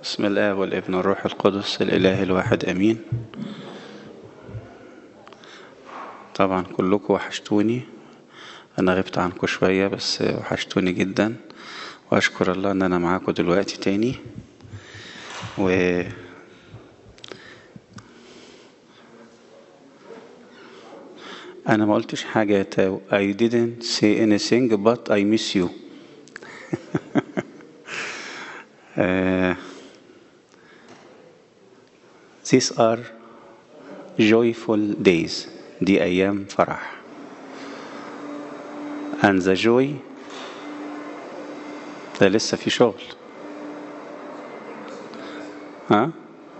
بسم الله والابن والروح القدس الإله الواحد أمين. طبعا كلكم وحشتوني، أنا غبت عنكم شوية بس وحشتوني جدا، وأشكر الله أن أنا معاكم دلوقتي تاني. أنا ما قلتش حاجة يا تاو. I didn't say anything but I miss you. These are joyful days. دي أيام فرح. And the joy ده لسه في شغل. ها؟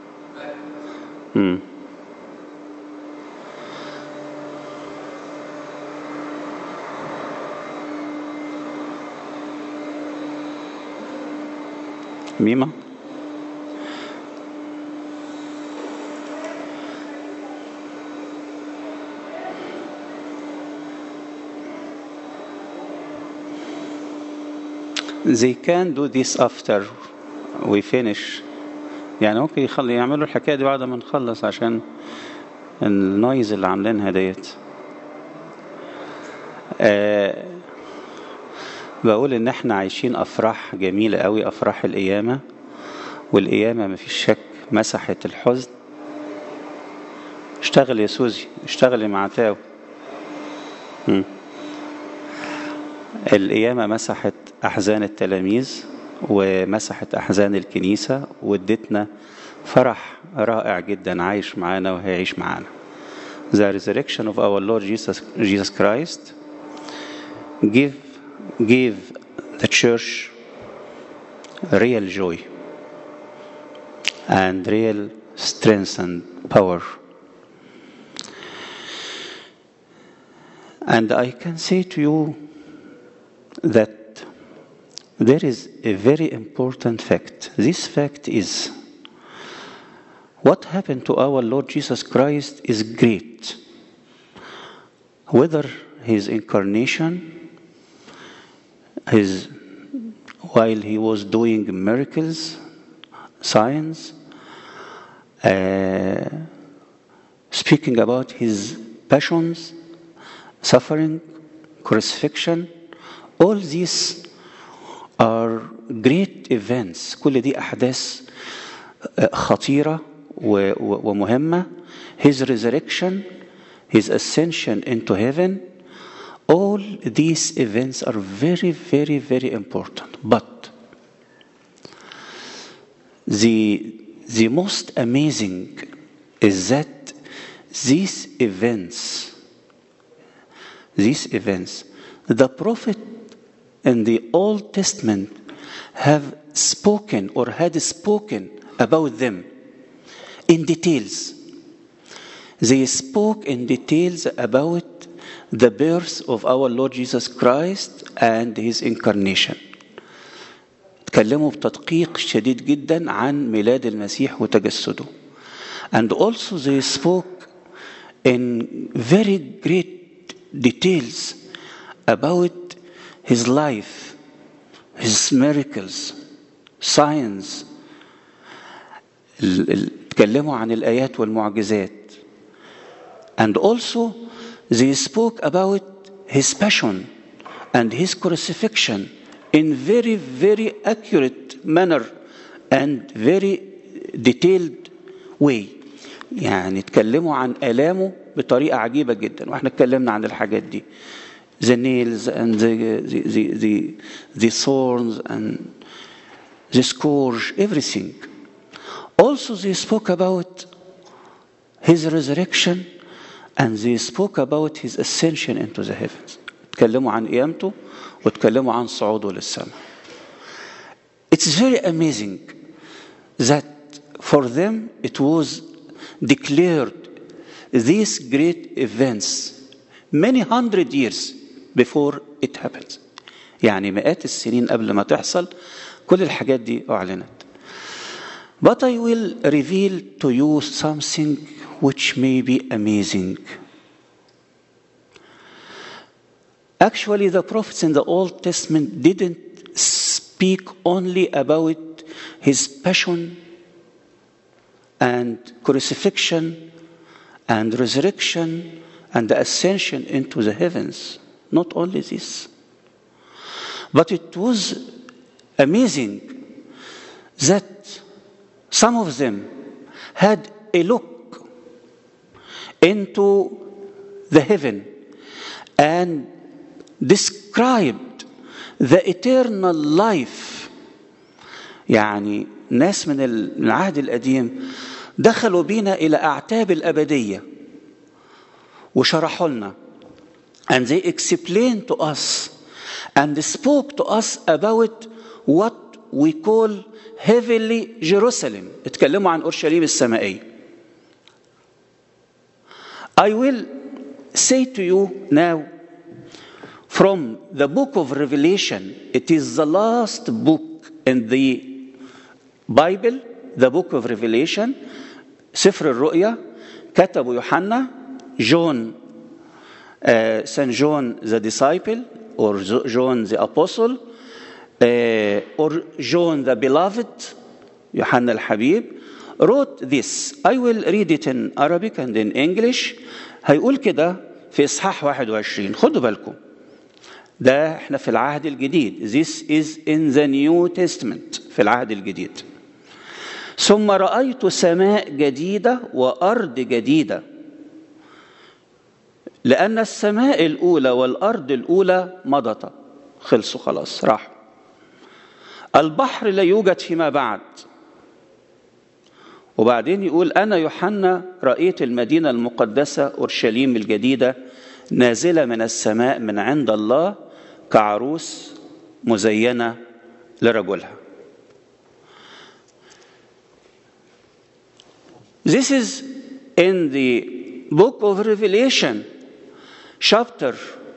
ميمة they can do this after we finish. يعني ممكن يعملوا الحكاية دي بعد ما نخلص عشان النويز اللي عاملينها ديت. بقول ان احنا عايشين افراح جميلة قوي، افراح القيامة، والقيامة ما فيش شك مسحت الحزن. اشتغل يا سوزي، اشتغلي مع تاو. القيامة مسحت احزان التلاميذ ومسحت احزان الكنيسة وادتنا فرح رائع جدا عايش معانا وهيعيش معانا. The resurrection of our Lord Jesus Christ gave the church real joy and real strength and power. And I can say to you that there is a very important fact. This fact is what happened to our Lord Jesus Christ is great. Whether his incarnation, while he was doing miracles, signs, speaking about his passions, suffering, crucifixion, all these are great events. كل دي أحداث خطيرة ومهمة. His resurrection, his ascension into heaven, all these events are very, very, very important. But the most amazing is that these events, the prophet in the Old Testament have spoken or had spoken about them in details. They spoke in details about the birth of our Lord Jesus Christ and his incarnation. تكلموا بتدقيق شديد جدا عن ميلاد المسيح وتجسده. And also they spoke in very great details about his life, his miracles, signs. تكلموا عن الآيات والمعجزات. And also they spoke about his passion and his crucifixion in very, very accurate manner and very detailed way. يعني تكلموا عن آلامه بطريقة عجيبة جدا، واحنا اتكلمنا عن الحاجات دي. The nails and the thorns and the scourge, everything. Also they spoke about his resurrection and they spoke about his ascension into the heavens. تكلموا عن قيامته وتكلموا عن صعوده للسماء. It's very amazing that for them it was declared these great events many hundred years before it happens. يعني مئات السنين قبل ما تحصل كل الحاجات دي أعلنت. But I will reveal to you something which may be amazing. Actually, the prophets in the Old Testament didn't speak only about his passion and crucifixion and resurrection and the ascension into the heavens. Not only this, but it was amazing that some of them had a look into the heaven and described the eternal life. يعني ناس من العهد القديم دخلوا بينا إلى أعتاب الأبدية وشرحوا لنا, and they explained to us and spoke to us about what we call heavenly Jerusalem. اتكلموا عن أورشليم السمائية. I will say to you now from the book of Revelation. It is the last book in the Bible, the book of Revelation. سفر الرؤيا كتبه يوحنا, Saint John the disciple, or John the apostle, or John the beloved, يوحنا الحبيب, wrote this. I will read it in Arabic and in English. هيقول كده في إصحاح 21. خدوا بالكم, ده احنا في العهد الجديد. This is in the New Testament, في العهد الجديد. ثم رأيت سماء جديدة وأرض جديدة, لأن السماء الأولى والأرض الأولى مضتا, خلصوا خلاص, راحوا. البحر لا يوجد فيما بعد. وبعدين يقول أنا يوحنا رأيت المدينة المقدسة أورشليم الجديدة نازلة من السماء من عند الله كعروس مزينة لرجلها. This is in the book of Revelation, chapter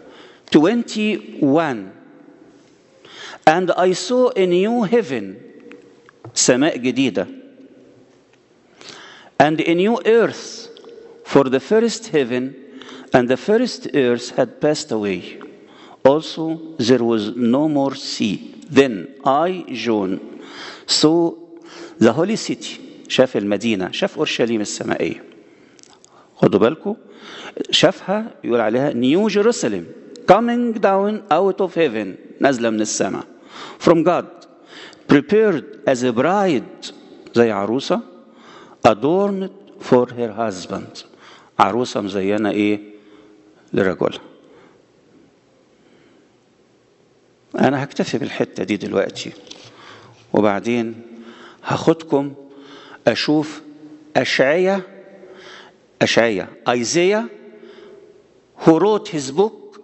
21. And I saw a new heaven, سماء جديدة, and a new earth, for the first heaven and the first earth had passed away. Also there was no more sea. Then I, John, saw the holy city. شاف المدينة, شاف أورشليم السمائية. خدوا بالكم, شافها يقول عليها New Jerusalem, coming down out of heaven, نازلة من السماء, from God, prepared as a bride, زي عروسة, adorned for her husband, عروسة مزينة إيه لرجلها. أنا هكتفي بالحتة دي دلوقتي, وبعدين هاخدكم أشوف أشعيا, Isaiah, who wrote his book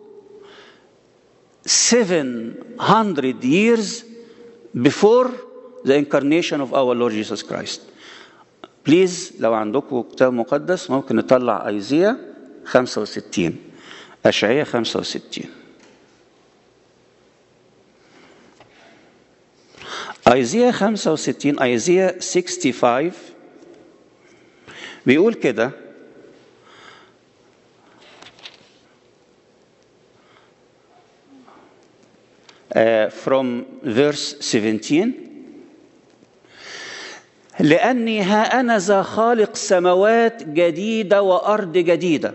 700 years before the incarnation of our Lord Jesus Christ. Please, لو عندكم كتاب مقدس ممكن نطلع أيزيا 65, أشعيا 65. Isaiah 65, Isaiah 65 بيقول كده, from verse 17, لأني ها أنا ذا خالق سماوات جديدة وأرض جديدة.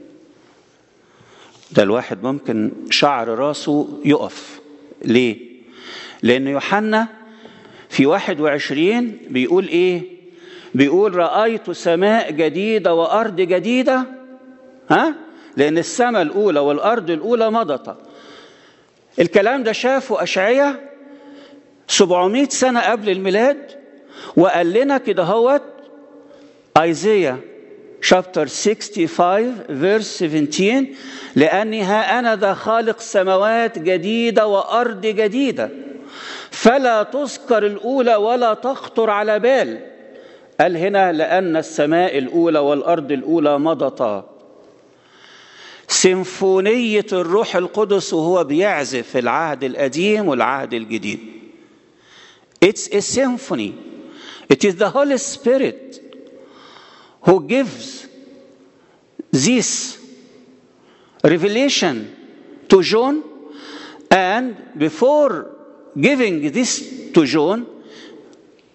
ده الواحد ممكن شعر راسه يقف. ليه؟ لأن يوحنا في 21 بيقول إيه؟ بيقول رأيت سماء جديدة وأرض جديدة. لأن السماء الأولى والأرض الأولى مضتا. الكلام ده شافه أشعيا 700 سنة قبل الميلاد, وقال لنا كده هوت Isaiah chapter 65 verse 17, لأني ها أنا ذا خالق سماوات جديدة وأرض جديدة فلا تذكر الأولى ولا تخطر على بال. قال هنا لأن السماء الأولى والأرض الأولى مضتا. سيمفونية الروح القدس وهو بيعزف العهد القديم والعهد الجديد. It's a symphony. It is the Holy Spirit who gives this revelation to John, and before giving this to John,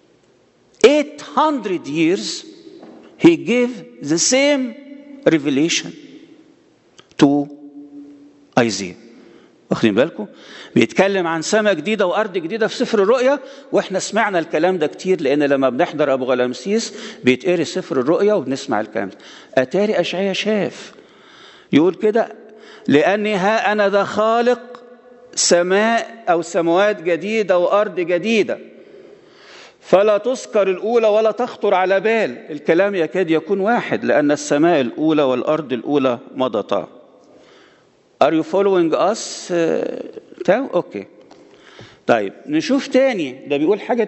800 years he gave the same revelation to Isaiah. واخدين بالكم؟ بيتكلم عن سماء جديدة وأرض جديدة في سفر الرؤيا، وإحنا سمعنا الكلام ده كتير، لأن لما بنحضر أبو غلامسيس بيتقري سفر الرؤيا وبنسمع الكلام ده. أتاري أشعياء شاف يقول كده: لأني ها أنا ذا خالق سماء أو سماوات جديدة وأرض جديدة فلا تذكر الأولى ولا تخطر على بال. الكلام يكاد يكون واحد، لأن السماء الأولى والأرض الأولى مضتا. Are you following us? أوكي. طيب نشوف تاني، ده بيقول حاجة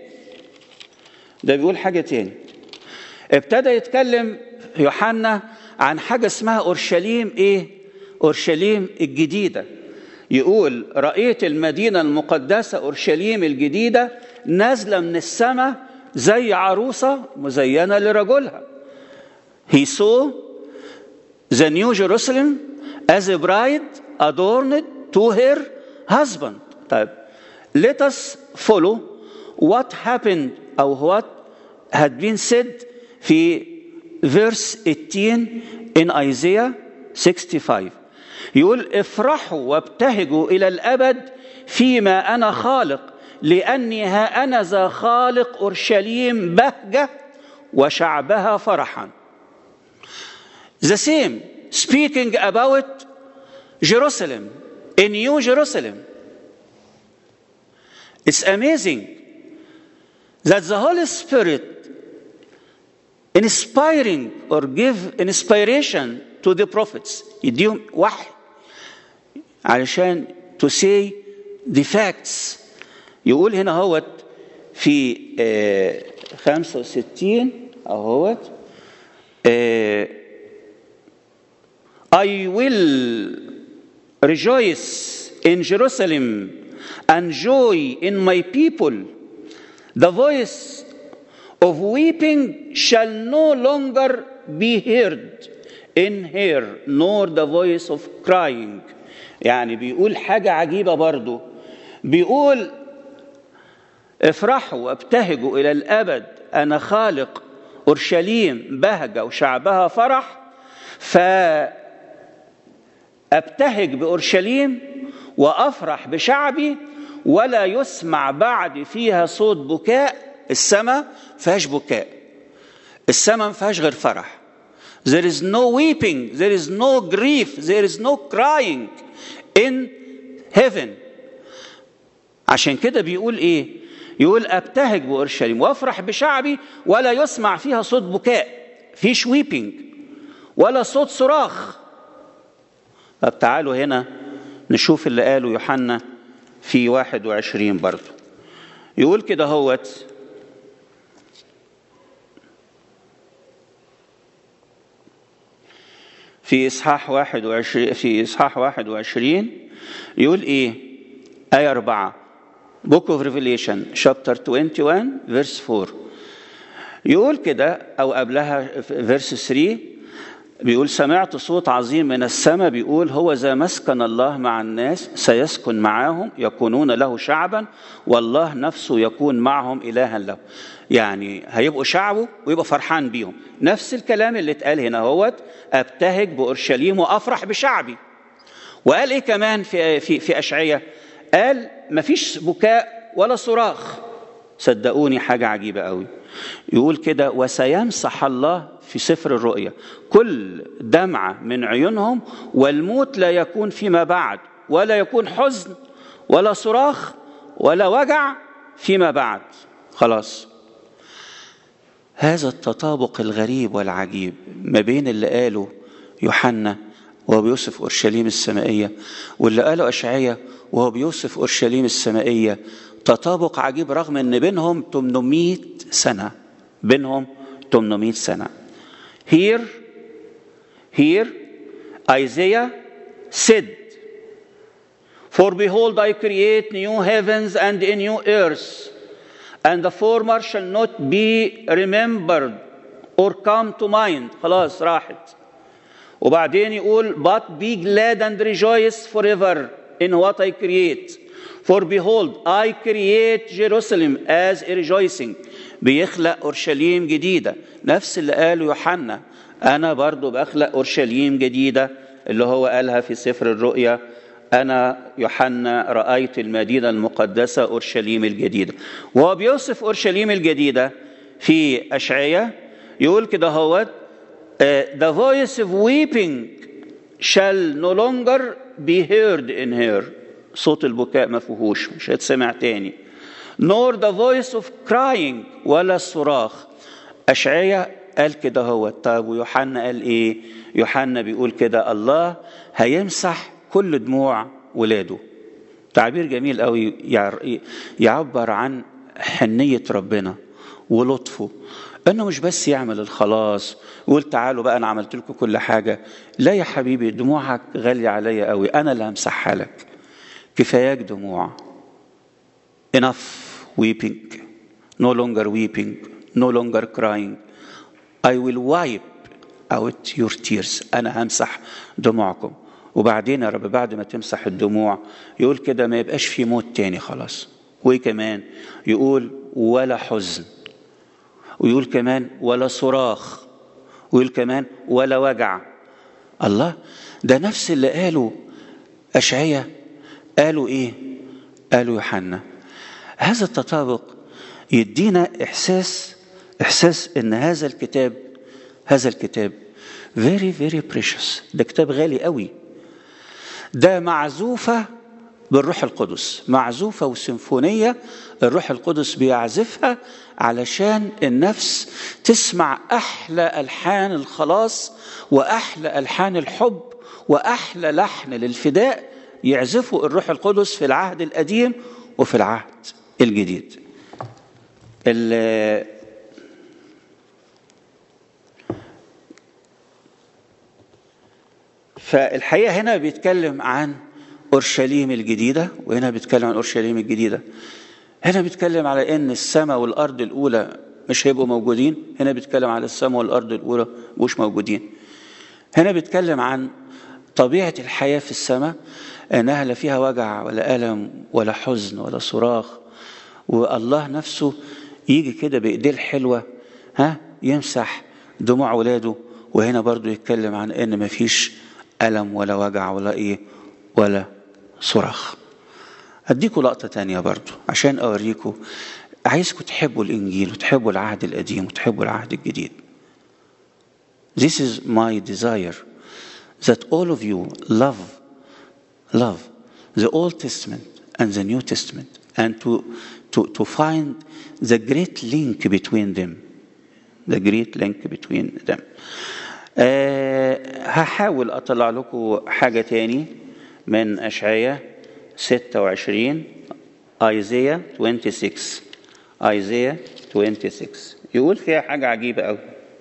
تاني. ابتدى يتكلم يوحنا عن حاجة اسمها أورشليم أورشليم الجديدة. يقول: رأيت المدينة المقدسة أورشليم الجديدة نازلة من السماء زي عروسة مزينة لرجلها. He saw the New Jerusalem as a bride adorned to her husband. طيب let us follow what happened أو what had been said في verse 18 in Isaiah 65. يقول: افرحوا وابتهجوا إلى الأبد فيما أنا خالق، لأني ها أنا ذا خالق أورشليم بهجة وشعبها فرحا. The same speaking about Jerusalem, a new Jerusalem. It's amazing that the Holy Spirit inspiring or give inspiration to the prophets، يديهم وحي علشان to say the facts. يقول هنا هوت في 65 اهوت I will rejoice in Jerusalem and joy in my people. The voice of weeping shall no longer be heard in her, nor the voice of crying. يعني بيقول حاجة عجيبة برضو، بيقول: افرحوا وابتهجوا إلى الأبد، أنا خالق أورشليم بهجة وشعبها فرح. فأبتهج بأورشليم وأفرح بشعبي، ولا يسمع بعد فيها صوت بكاء. السماء فيهاش بكاء، السماء ما فيهاش غير فرح. There is no weeping, there is no grief, there is no crying in heaven. عشان كده بيقول ايه؟ يقول: ابتهج بأورشليم وافرح بشعبي، ولا يسمع فيها صوت بكاء، فيش weeping ولا صوت صراخ. طب تعالوا هنا نشوف اللي قاله يوحنا في 21 برضو. يقول كده هوت: في إصحاح 21 يقول إيه؟ آية 4 Book of Revelation chapter 21 verse 4. يقول كده أو قبلها verse 3 بيقول: سمعت صوت عظيم من السماء بيقول: هو ذا مسكن الله مع الناس، سيسكن معهم، يكونون له شعبا، والله نفسه يكون معهم إلها له. يعني هيبقوا شعبه ويبقى فرحان بيهم. نفس الكلام اللي اتقال هنا هوت: ابتهج بأورشليم وأفرح بشعبي. وقال إيه كمان في أشعياء؟ قال: مفيش بكاء ولا صراخ. صدقوني حاجة عجيبة قوي. يقول كده: وسيمسح الله في سفر الرؤيا كل دمعة من عيونهم، والموت لا يكون فيما بعد، ولا يكون حزن ولا صراخ ولا وجع فيما بعد. خلاص. هذا التطابق الغريب والعجيب ما بين اللي قاله يوحنا وهو بيوصف أورشليم السمائية واللي قاله أشعياء وهو بيوصف أورشليم السمائية، تطابق عجيب رغم أن بينهم 800 سنة. بينهم 800 سنة. Here Isaiah said: For behold, I create new heavens and a new earth, and the former shall not be remembered or come to mind. خلاص راحت. وبعدين يقول: But be glad and rejoice forever in what I create, For behold, I create Jerusalem as a rejoicing. بيخلق أورشليم جديدة. نفس اللي قاله يوحنا، أنا برضو بخلق أورشليم جديدة، اللي هو قالها في سفر الرؤيا، أنا يوحنا رأيت المدينة المقدسة أورشليم الجديدة. وهو بيوصف أورشليم الجديدة في أشعية يقول كده هو the voice of weeping shall no longer be heard in her. صوت البكاء ما فيهوش، مش هتسمع تاني. nor the voice of crying، ولا الصراخ. أشعية قال كده هو. طيب ويوحنا قال إيه؟ يوحنا بيقول كده الله هيمسح كل دموع ولاده. تعبير جميل قوي يعبر عن حنية ربنا ولطفه، انه مش بس يعمل الخلاص ويقول تعالوا بقى انا عملت لكم كل حاجة. لا يا حبيبي، دموعك غالية عليا قوي، انا اللي همسحها لك. كفاياك دموع. enough weeping, no longer weeping, no longer crying. I will wipe out your tears. انا همسح دموعكم. وبعدين يا رب بعد ما تمسح الدموع يقول كده ما يبقاش في موت تاني خلاص. وكمان يقول ولا حزن، ويقول كمان ولا صراخ، ويقول كمان ولا وجع. الله، ده نفس اللي قالوا أشعية، قالوا إيه؟ قالوا يوحنا. هذا التطابق يدينا إحساس إن هذا الكتاب very very precious. ده كتاب غالي قوي. ده معزوفة بالروح القدس، معزوفة وسيمفونية الروح القدس بيعزفها علشان النفس تسمع أحلى ألحان الخلاص وأحلى ألحان الحب وأحلى لحن للفداء يعزفه الروح القدس في العهد القديم وفي العهد الجديد. فالحقيقة هنا بيتكلم عن أورشليم الجديدة، وهنا بيتكلم عن أورشليم الجديدة. هنا بيتكلم على إن السماء والأرض الأولى مش هيبقوا موجودين، هنا بيتكلم على السماء والأرض الأولى مش موجودين. هنا بيتكلم عن طبيعة الحياة في السماء، أنها لا فيها وجع ولا ألم ولا حزن ولا صراخ، والله نفسه يجي كده بإيديه الحلوة يمسح دموع ولاده. وهنا برضو يتكلم عن إن مفيش ألم ولا وجع ولا صراخ. أديكوا لقطة تانية برضو عشان أوريكوا، عايزكوا تحبوا الإنجيل وتحبوا العهد القديم وتحبوا العهد الجديد. This is my desire, that all of you love the Old Testament and the New Testament, and to find the great link between them. هحاول أطلع لكم حاجة تاني من أشعية 26. Isaiah 26 يقول فيها حاجة عجيبة أوي.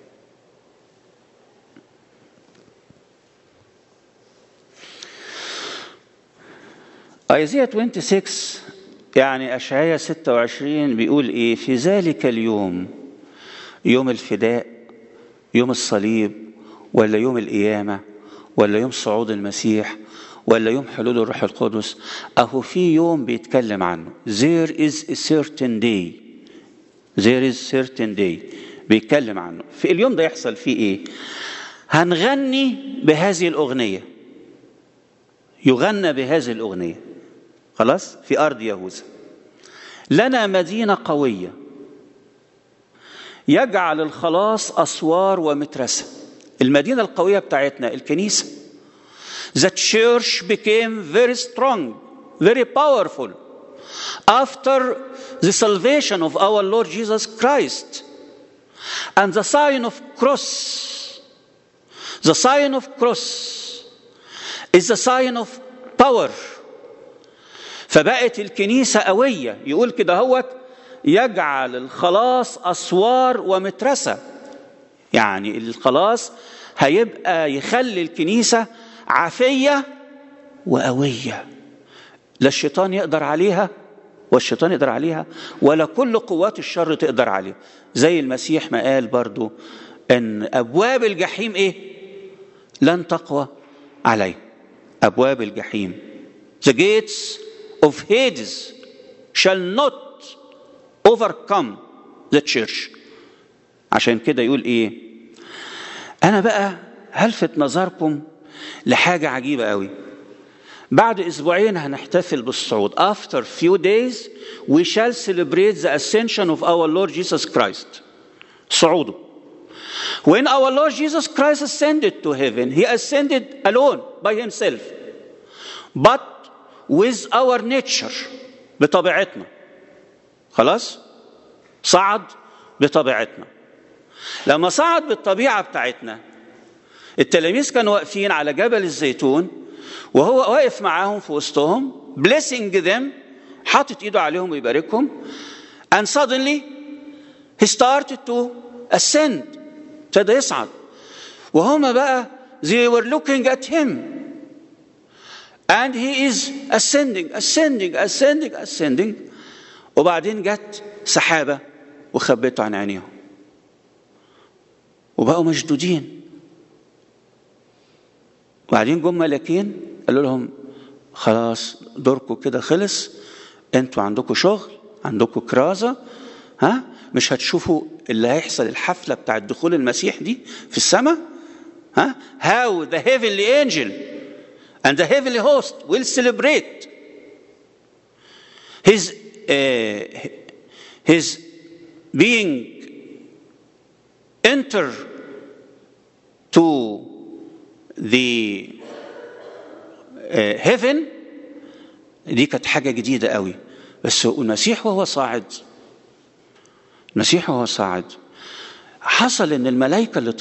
Isaiah 26 يعني أشعية 26 بيقول إيه؟ في ذلك اليوم، يوم الفداء، يوم الصليب، ولا يوم القيامة، ولا يوم صعود المسيح، ولا يوم حلول الروح القدس. أهو في يوم بيتكلم عنه. There is a certain day بيتكلم عنه. في اليوم ده يحصل فيه إيه؟ هنغني بهذه الأغنية، يغنى بهذه الأغنية خلاص في أرض يهوذا. لنا مدينة قوية يجعل الخلاص أسوار ومترسة. المدينة القوية بتاعتنا الكنيسة. The church became very strong, very powerful after the salvation of our Lord Jesus Christ. And the sign of cross is the sign of power. فبقت الكنيسة قوية. يقول كده هو يجعل الخلاص أسوار ومترسة. يعني الخلاص هيبقى يخلي الكنيسة عافية وقوية، لا الشيطان يقدر عليها ولا كل قوات الشر تقدر عليها. زي المسيح ما قال برضو ان ابواب الجحيم ايه؟ لن تقوى عليه. ابواب الجحيم. The gates of Hades shall not overcome the church. عشان كده يقول ايه؟ انا بقى هلفت نظركم لحاجة عجيبة قوي. بعد اسبوعين هنحتفل بالصعود. After few days we shall celebrate the ascension of our Lord Jesus Christ. صعوده. When our Lord Jesus Christ ascended to heaven, he ascended alone by himself, but with our nature, بطبيعتنا. خلاص؟ صعد بطبيعتنا. لما صعد بالطبيعة بتاعتنا، التلاميذ كانوا واقفين على جبل الزيتون وهو واقف معاهم في وسطهم blessing them، حاطط ايده عليهم ويباركهم، and suddenly he started to ascend، ابتدى يصعد، وهم بقى they were looking at him and he is ascending. وبعدين جت سحابة وخبته عن عينيهم وبقوا مشدودين. وبعدين جم ملاكين قالوا لهم خلاص دوركم كده خلص، انتوا عندكم شغل، عندكم كرازة، مش هتشوفوا اللي هيحصل الحفلة بتاع دخول المسيح دي في السماء. how the heavenly angel and the heavenly host will celebrate his being enter to the heaven. دي كانت حاجة جديدة قوي. بس المسيح وهو صاعد حصل ان الملائكة اللي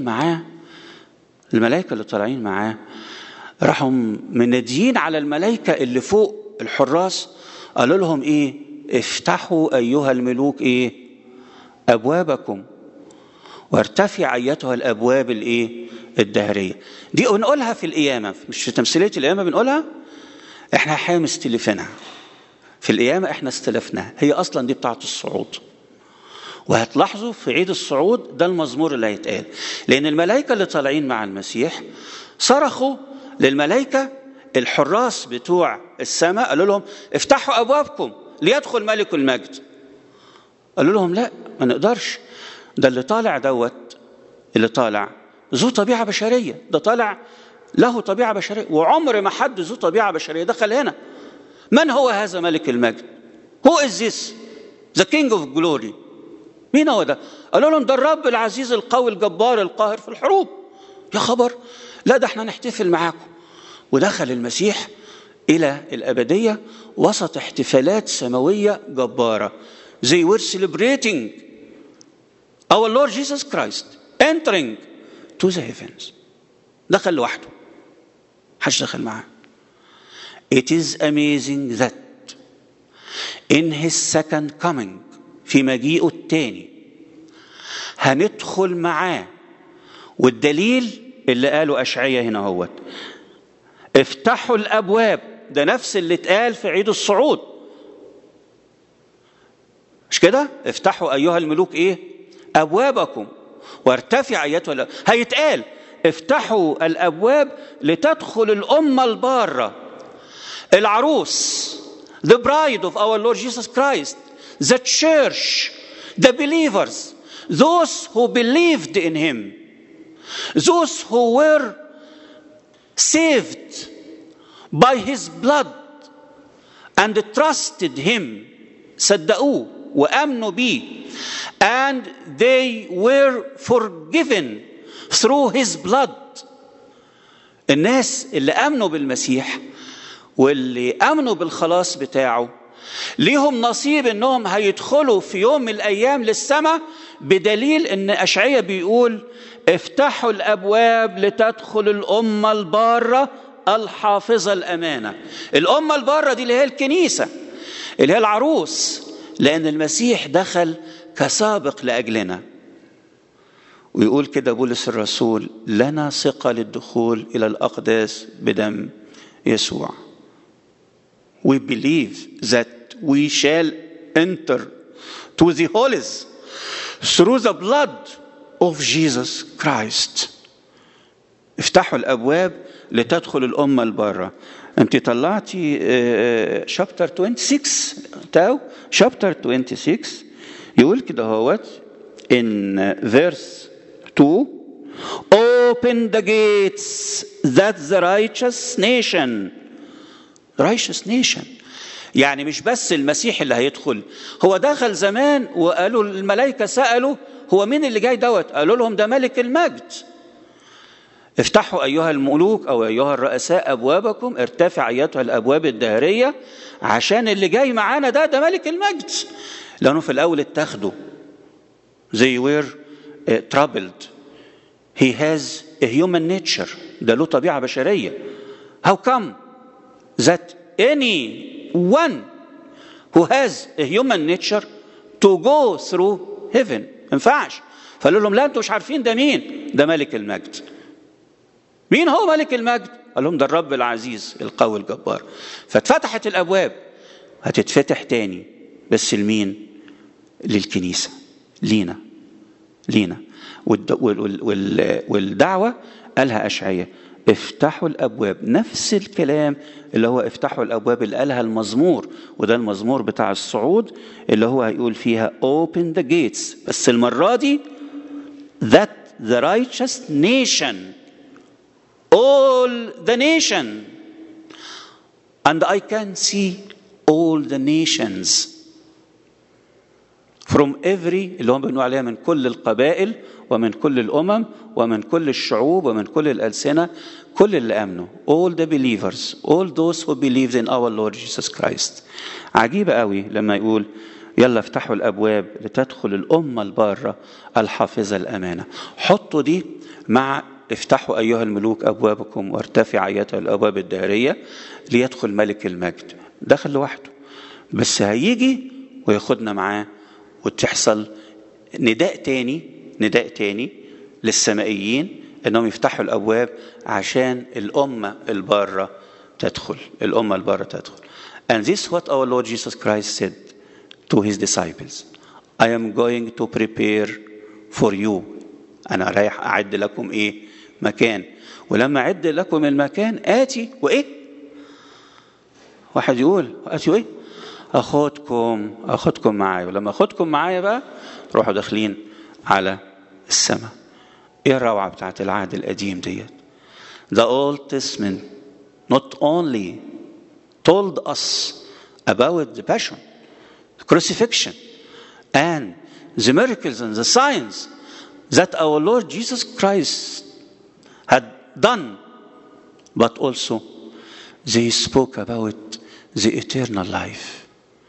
طالعين معاه راحوا مناديين على الملائكة اللي فوق الحراس، قالوا لهم ايه؟ افتحوا ايها الملوك ايه؟ ابوابكم وارتفع ايتها الابواب الايه؟ الدهرية. دي بنقولها في القيامة، مش في تمثيلية القيامة بنقولها، احنا احيانا مستلفينها في القيامة، احنا استلفناها، هي اصلا دي بتاعت الصعود. وهتلاحظوا في عيد الصعود ده المزمور اللي هيتقال، لان الملائكة اللي طالعين مع المسيح صرخوا للملائكة الحراس بتوع السماء، قالوا لهم افتحوا ابوابكم ليدخل ملك المجد. قالوا لهم لا، ما نقدرش، ده اللي طالع ذو طبيعة بشرية، ده طالع له طبيعة بشرية، وعمر ما حد ذو طبيعة بشرية دخل هنا. من هو هذا ملك المجد؟ Who is this? The King of Glory. مين هو ده؟ قالوا لهم ده الرب العزيز القوي الجبار القاهر في الحروب. يا خبر، لا ده احنا نحتفل معاكم. ودخل المسيح إلى الأبدية وسط احتفالات سماوية جبارة. They were celebrating our Lord Jesus Christ entering to the heavens. دخل لوحده، محدش دخل معاه. It is amazing that in his second coming، في مجيئه الثاني هندخل معاه. والدليل اللي قاله أشعياء هنا هو افتحوا الأبواب، ده نفس اللي اتقال في عيد الصعود، مش كده؟ افتحوا أيها الملوك ايه؟ أبوابكم وارتفع أيتها هيتقال افتحوا الأبواب لتدخل الأمة البارة، العروس، the bride of our Lord Jesus Christ, the church, the believers, those who believed in him, those who were saved by his blood and trusted him، صدقوه وآمنوا بيه، and they were forgiven through his blood. الناس اللي آمنوا بالمسيح واللي آمنوا بالخلاص بتاعه ليهم نصيب انهم هيدخلوا في يوم من الايام للسماء، بدليل ان اشعياء بيقول افتحوا الابواب لتدخل الامه الباره الحافظه الامانه. الامه الباره دي اللي هي الكنيسه، اللي هي العروس، لان المسيح دخل كسابق لاجلنا. ويقول كده بولس الرسول لنا ثقه للدخول الى الاقداس بدم يسوع. We believe that we shall enter to the holies through the blood of Jesus Christ. افتحوا الأبواب لتدخل الأمة البارة. أنت طلعتي شابتر 26 تاو، شابتر 26 يقول كده هوت in verse 2 open the gates that the righteous nation. يعني مش بس المسيح اللي هيدخل، هو دخل زمان وقالوا الملائكة سألوا هو مين اللي جاي دوت، قالوا لهم ده ملك المجد. افتحوا أيها الملوك أو أيها الرؤساء أبوابكم، ارتفع أيتها الأبواب الدهرية، عشان اللي جاي معانا ده ملك المجد. لأنه في الأول اتخذوا they were troubled. he has a human nature، ده له طبيعة بشرية. how come that anyone who has a human nature to go through heaven؟ ما ينفعش. فقالوا لهم لا، انتوا مش عارفين ده مين، ده ملك المجد. مين هو ملك المجد؟ قال لهم ده الرب العزيز القوي الجبار. فاتفتحت الابواب، هتتفتح تاني، بس لمين؟ للكنيسه، لينا. والدعوه قالها اشعياء افتحوا الابواب، نفس الكلام اللي هو افتحوا الابواب اللي قالها المزمور، وده المزمور بتاع الصعود اللي هو هيقول فيها open the gates، بس المره دي that the righteous nation all the nation and I can see all the nations from every اللي هم بيقولوا عليها من كل القبائل ومن كل الأمم ومن كل الشعوب ومن كل الألسنة، كل اللي آمنوا all the believers all those who believed in our Lord Jesus Christ. عجيبة قوي لما يقول يلا افتحوا الأبواب لتدخل الأمة البارة الحافظة الأمانة. حطوا دي مع افتحوا أيها الملوك أبوابكم وارتفع أيتها الأبواب الدهرية ليدخل ملك المجد. دخل لوحده، بس هيجي وياخدنا معاه، وتحصل نداء تاني للسمائيين انهم يفتحوا الابواب عشان الامه الباره تدخل. And this is what our Lord Jesus Christ said to his disciples. I am going to prepare for you. انا رايح اعد لكم مكان، ولما اعد لكم المكان اتي واحد يقول اتي اخدكم معايا، ولما اخدكم معايا بقى تروحوا داخلين على السماء. ايه الروعه بتاعت العهد القديم ديت؟ The Old Testament not only told us about the passion, the crucifixion, and the miracles and the signs that our Lord Jesus Christ had done, but also they spoke about the eternal life,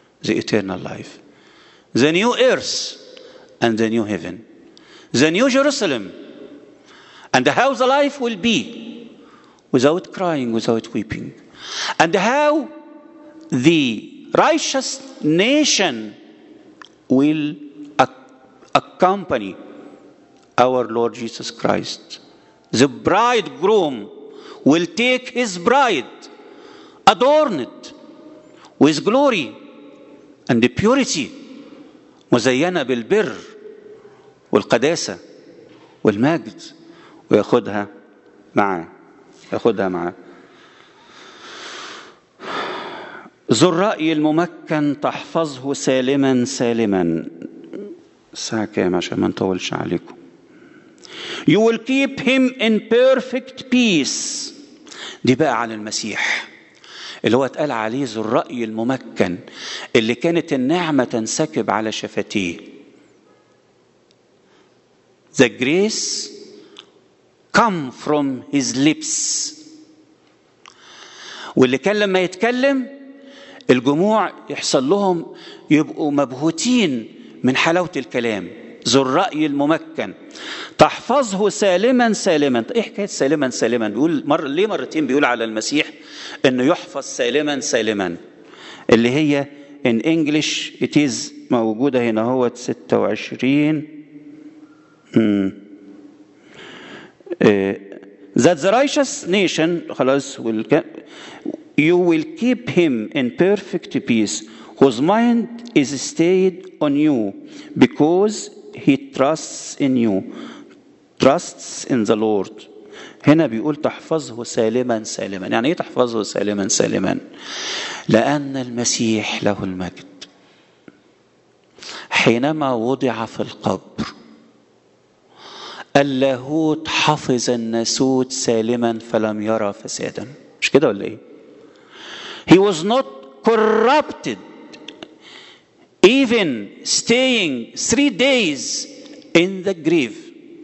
the new earth and the new heaven, the new Jerusalem, and how the life will be without crying, without weeping, and how the righteous nation will accompany our Lord Jesus Christ. The bridegroom will take his bride adorned with glory and purity، مزينة بالبر والقداسة والمجد، وياخدها معاه. ذو الرأي الممكن تحفظه سالما. الساعة كام عشان ما نطولش عليكم؟ You will keep him in perfect peace. دي بقى على المسيح اللي هو اتقال عليه ذو الرأي الممكن، اللي كانت النعمة تنسكب على شفتيه. The grace come from his lips. واللي كان لما يتكلم الجموع يحصل لهم يبقوا مبهوتين من حلاوة الكلام. ذو الرأي الممكن تحفظه سالما. ايه حكاية سالما؟ بيقول ليه مرتين بيقول على المسيح انه يحفظ سالما، اللي هي in English it is موجودة هنا هو 26 that the righteous nation خلاص you will keep him in perfect peace whose mind is stayed on you because he trusts in the Lord. هنا بيقول تحفظه سالما سالما. يعني ايه تحفظه سالما سالما؟ لأن المسيح له المجد حينما وضع في القبر اللاهوت حفظ الناسوت سالما فلم يرى فسادا. مش كده ولا ايه؟ He was not corrupted even staying 3 days in the grave,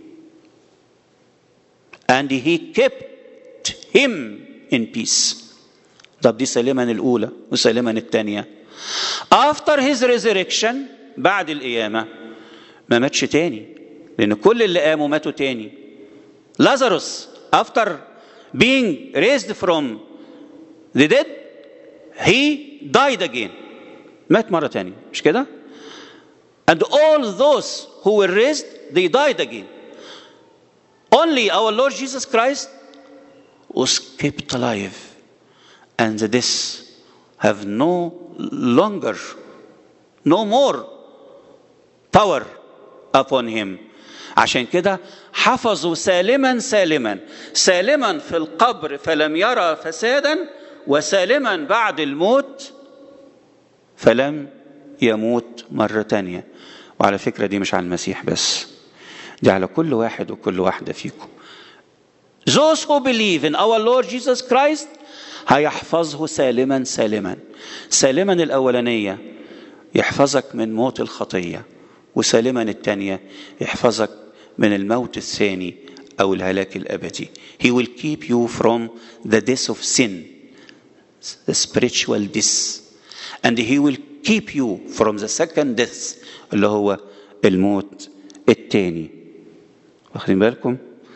and he kept him in peace. طب دي سالما الأولى وسالما الثانية. After his resurrection بعد القيامة ما ماتش تاني، لأن كل اللي قاموا ماتوا تاني. Lazarus after being raised from the dead he died again. مات مرة تانية، مش كده؟ And all those who were raised they died again. Only our Lord Jesus Christ was kept alive, and this have no more power upon him. عشان كده حفظوا سالما سالما، سالما في القبر فلم يرى فسادا، وسالما بعد الموت فلم يموت مرة تانية. وعلى فكرة دي مش على المسيح بس، دي على كل واحد وكل واحدة فيكم. Those who believe in our Lord Jesus Christ هيحفظه سالما سالما. سالما الأولانية يحفظك من موت الخطية، وسالما الثانية يحفظك من الموت الثاني أو الهلاك الأبدي. He will keep you from the death of sin, the spiritual death, and he will keep you from the second death اللي هو الموت الثاني. واخدين بالكم؟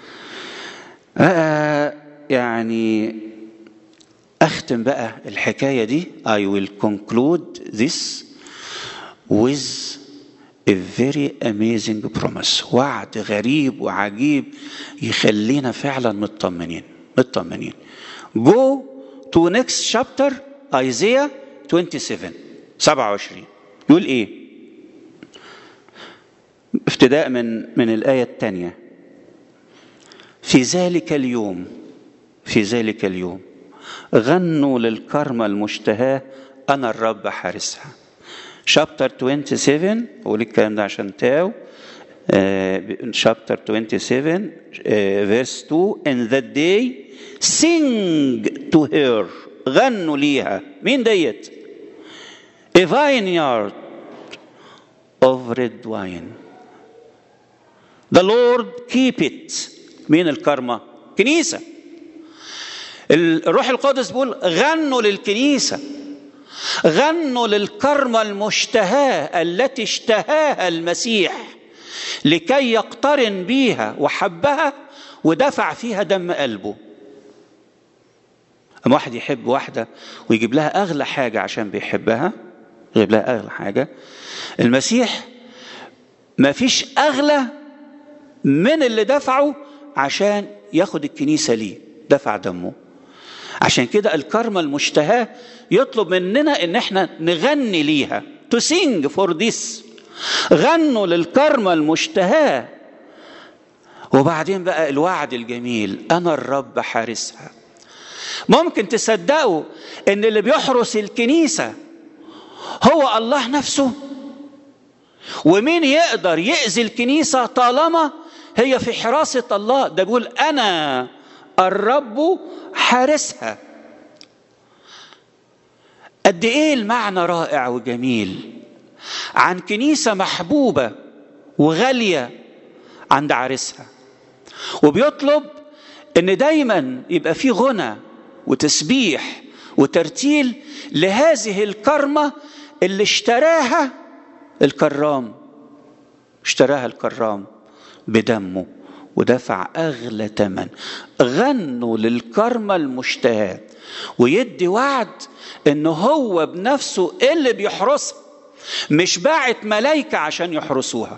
يعني أختم بقى الحكاية دي. I will conclude this with a very amazing promise. وعد غريب وعجيب يخلينا فعلا مطمنين. Go to next chapter Isaiah 27. يقول ايه؟ ابتداء من الآية الثانية. في ذلك اليوم غنوا للكرمة المشتهاة أنا الرب حارسها. chapter 27 أقول الكلام ده عشان تاو. chapter 27 verse 2 in that day sing to her. غنوا ليها. مين ديت؟ a vineyard of red wine. the Lord keep it. مين الكرمة؟ كنيسة. الروح القدس بيقول غنوا للكنيسة، غنوا للكرمة المشتهاة التي اشتهاها المسيح لكي يقترن بيها وحبها ودفع فيها دم قلبه. أما واحد يحب واحدة ويجيب لها أغلى حاجة عشان بيحبها، يجيب لها أغلى حاجة. المسيح ما فيش أغلى من اللي دفعه عشان ياخد الكنيسة ليه، دفع دمه. عشان كده الكرمة المشتهاة يطلب مننا ان احنا نغني ليها. to sing for this. غنوا للكرمة المشتهاة. وبعدين بقى الوعد الجميل أنا الرب حارسها. ممكن تصدقوا ان اللي بيحرس الكنيسة هو الله نفسه؟ ومين يقدر يأذي الكنيسة طالما هي في حراسة الله؟ ده بيقول أنا الرب حارسها. قد ايه المعنى رائع وجميل عن كنيسة محبوبة وغالية عند عريسها. وبيطلب ان دايما يبقى في غنى وتسبيح وترتيل لهذه الكرمة اللي اشتراها الكرام بدمه ودفع أغلى ثمن. غنوا للكرمة المشتهاة. ويدي وعد إنه هو بنفسه اللي بيحرسها، مش باعت ملايكة عشان يحرسوها.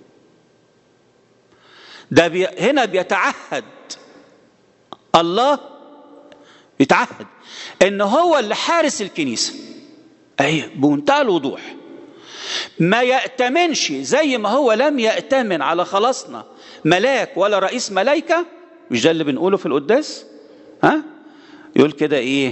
ده هنا بيتعهد الله، بيتعهد إنه هو اللي حارس الكنيسة. أيه بمنتهى الوضوح. ما يأتمنش زي ما هو لم يأتمن على خلاصنا ملاك ولا رئيس ملايكة، مش ده اللي بنقوله في القداس؟ ها؟ يقول كده ايه؟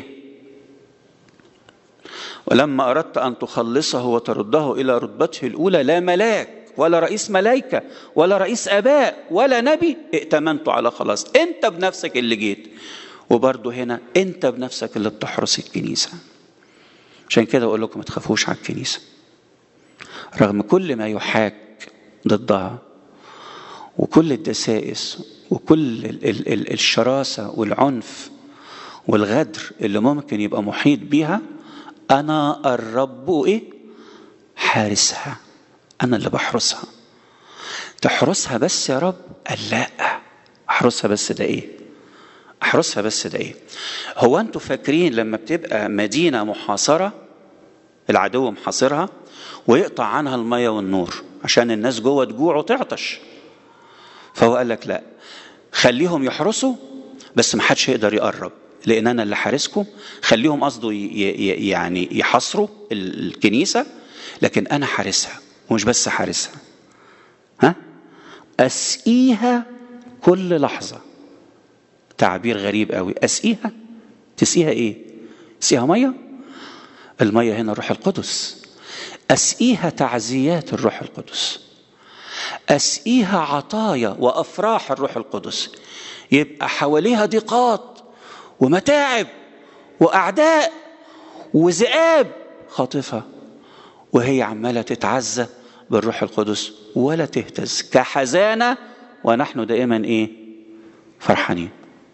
ولما أردت أن تخلصه وترده إلى رتبته الأولى لا ملاك ولا رئيس ملائكة ولا رئيس آباء ولا نبي ائتمنت على خلاص. أنت بنفسك اللي جيت. وبرضه هنا أنت بنفسك اللي بتحرس الكنيسة. عشان كده أقول لكم ما تخافوش على الكنيسة رغم كل ما يحاك ضدها وكل الدسائس وكل الشراسة والعنف والغدر اللي ممكن يبقى محيط بيها. أنا الرب إيه؟ حارسها. أنا اللي بحرسها. تحرسها بس يا رب؟ قال لا، أحرسها بس ده إيه؟ أحرسها بس ده إيه؟ هو أنتوا فاكرين لما بتبقى مدينة محاصرة العدو محاصرها ويقطع عنها المية والنور عشان الناس جوه تجوع وتعطش، فهو قال لك لا، خليهم يحرسوا بس ما حدش يقدر يقرب لأن أنا اللي حارسكم. خليهم قصده يعني يحاصروا الكنيسة لكن أنا حارسها. ومش بس حارسها، ها؟ أسقيها كل لحظة. تعبير غريب قوي. أسقيها؟ تسقيها إيه؟ تسقيها مية؟ المية هنا الروح القدس. أسقيها تعزيات الروح القدس. أسقيها عطايا وأفراح الروح القدس. يبقى حواليها ضيقات ومتاعب وأعداء وذئاب خاطفة وهي عمالة تتعزى بالروح القدس ولا تهتز. كحزانة ونحن دائما إيه؟ فرحانين.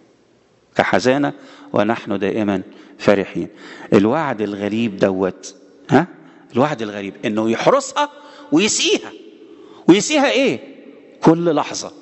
كحزانة ونحن دائما فرحين. الوعد الغريب دوت، ها؟ الوعد الغريب إنه يحرسها ويسقيها. ويسقيها إيه؟ كل لحظة.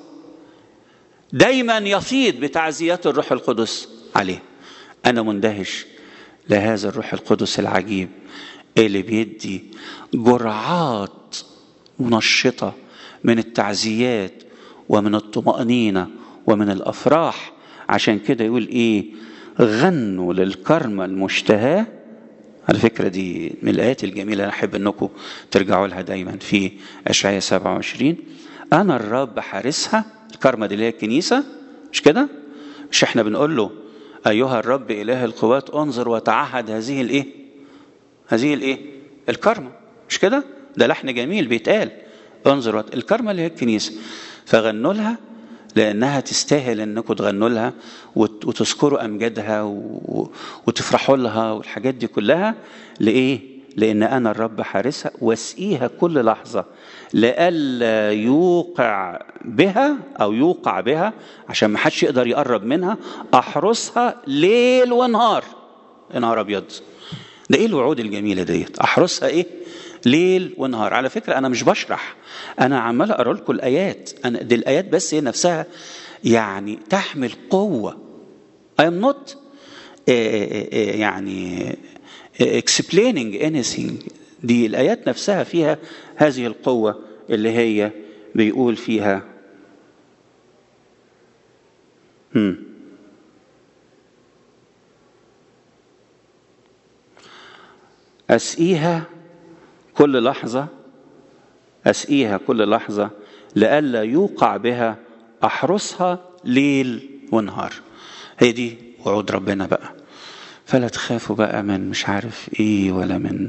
دايما يفيض بتعزيات الروح القدس عليه. أنا مندهش لهذا الروح القدس العجيب اللي بيدي جرعات منشطة من التعزيات ومن الطمأنينة ومن الأفراح. عشان كده يقول إيه؟ غنوا للكرمة المشتهاة. على فكرة دي من الآيات الجميلة أنا أحب أنكم ترجعوا لها دايما في أشعياء 27. أنا الرب حارسها. الكرمة دي اللي هي الكنيسة، مش كده؟ مش احنا بنقول له أيها الرب إله القوات انظر وتعهد هذه الإيه؟ هذه الإيه؟ الكرمة، مش كده؟ ده لحن جميل بيتقال. انظر الكرمة اللي هي الكنيسة. فغنوا لها لأنها تستاهل أنكم تغنوا لها وتذكروا أمجادها وتفرحوا لها والحاجات دي كلها. لإيه؟ لأن أنا الرب حارسها واسقيها كل لحظة لألا يوقع بها أو يوقع بها عشان ما حدش يقدر يقرب منها. أحرسها ليل ونهار. نهار أبيض. ده إيه الوعود الجميلة ديت؟ أحرسها إيه؟ ليل ونهار. على فكرة أنا مش بشرح، أنا عمال أقرأ لكم الآيات. أنا دي الآيات بس هي نفسها يعني تحمل قوة. I am not يعني explaining anything. دي الآيات نفسها فيها هذه القوة اللي هي بيقول فيها أسقيها كل لحظة. أسقيها كل لحظة لألا يوقع بها. أحرسها ليل ونهار. هي دي وعود ربنا بقى. فلا تخافوا بقى من مش عارف ايه ولا من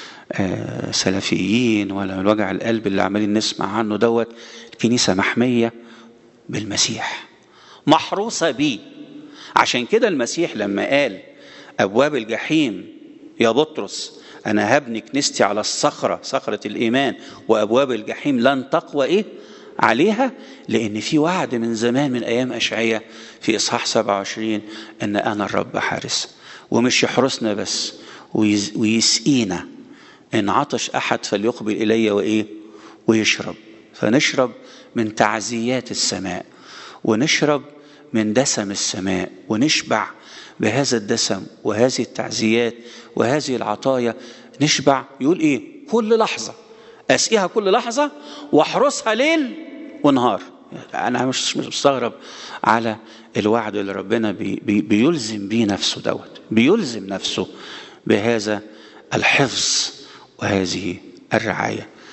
سلفيين ولا من وجع القلب اللي عمالين نسمع عنه دوت. الكنيسة محمية بالمسيح، محروسة بيه. عشان كده المسيح لما قال أبواب الجحيم يا بطرس أنا هبني كنيستي على الصخرة، صخرة الإيمان، وأبواب الجحيم لن تقوى إيه عليها. لأن في وعد من زمان من أيام أشعياء في إصحاح 27 أن أنا الرب حارس. ومش يحرسنا بس ويسقينا. إن عطش أحد فليقبل إلي وإيه ويشرب. فنشرب من تعزيات السماء ونشرب من دسم السماء ونشبع بهذا الدسم وهذه التعزيات وهذه العطايا. نشبع. يقول إيه؟ كل لحظة أسقيها كل لحظة واحرسها ليل ونهار. أنا مش مستغرب على الوعد اللي ربنا بيلزم بيه نفسه دوت. بيلزم نفسه بهذا الحفظ وهذه الرعاية.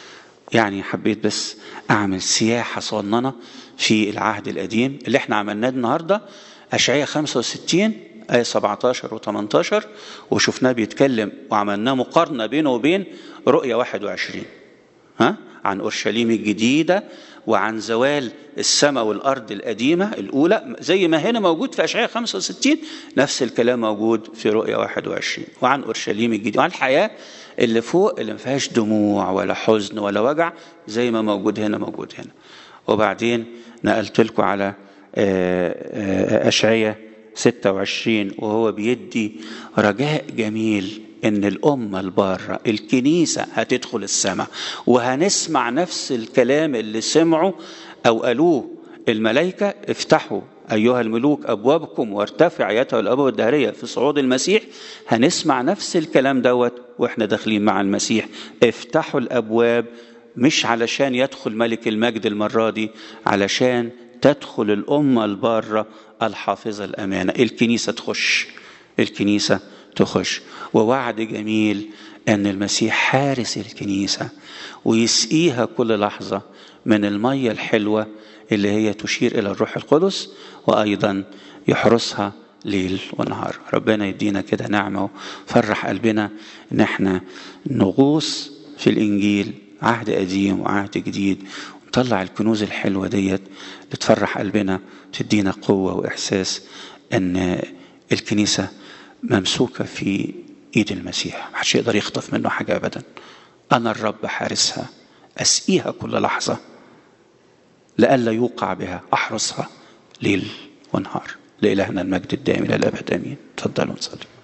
يعني حبيت بس أعمل سياحة صغننة في العهد القديم اللي احنا عملناه النهاردة. أشعياء 65 آية 17 و18 وشفناه بيتكلم وعملناه مقارنة بينه وبين رؤية 21 عن أورشليم الجديدة وعن زوال السماء والأرض القديمة الأولى، زي ما هنا موجود في أشعياء 65 نفس الكلام موجود في رؤية 21، وعن أورشليم الجديدة وعن الحياة اللي فوق اللي ما فيهاش دموع ولا حزن ولا وجع زي ما موجود هنا موجود هنا. وبعدين نقلت لكم على أشعياء 26 وهو بيدي رجاء جميل ان الأمة البارة الكنيسة هتدخل السماء، وهنسمع نفس الكلام اللي سمعوا أو قالوه الملائكة: افتحوا أيها الملوك أبوابكم وارتفع أيتها الأبواب الدهرية في صعود المسيح. هنسمع نفس الكلام دوت وإحنا داخلين مع المسيح. افتحوا الأبواب، مش علشان يدخل ملك المجد المرة دي، علشان تدخل الأمة البارة الحافظة الأمانة. الكنيسة تخش، الكنيسة تخش. ووعد جميل أن المسيح حارس الكنيسة ويسقيها كل لحظة من المية الحلوة اللي هي تشير إلى الروح القدس، وأيضا يحرسها ليل ونهار. ربنا يدينا كده نعمة وفرح قلبنا إن احنا نغوص في الإنجيل عهد قديم وعهد جديد، ونطلع الكنوز الحلوة ديت لتفرح قلبنا، تدينا قوة وإحساس أن الكنيسة ممسوكة في إيد المسيح، محدش يقدر يخطف منه حاجة أبدا. أنا الرب حارسها، أسقيها كل لحظة لئلا يوقع بها، أحرسها ليل ونهار. لإلهنا المجد الدائم إلى الأبد آمين. تفضلوا نصلي.